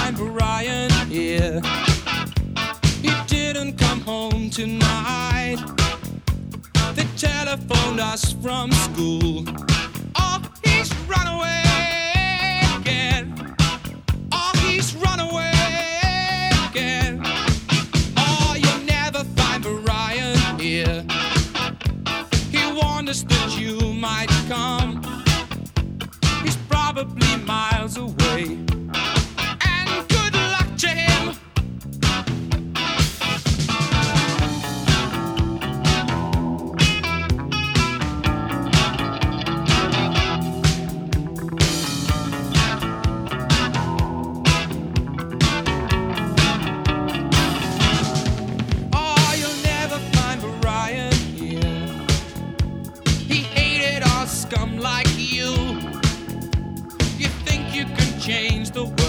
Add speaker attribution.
Speaker 1: find Brian here. He didn't come home tonight. They telephoned us from school. Oh, he's run away again. Oh, he's run away again. Oh, you'll never find Brian here. He warned us that you might come. He's probably miles away. And good luck to him. Oh, you'll never find Brian here. He hated all scum like you. You think you can change the world?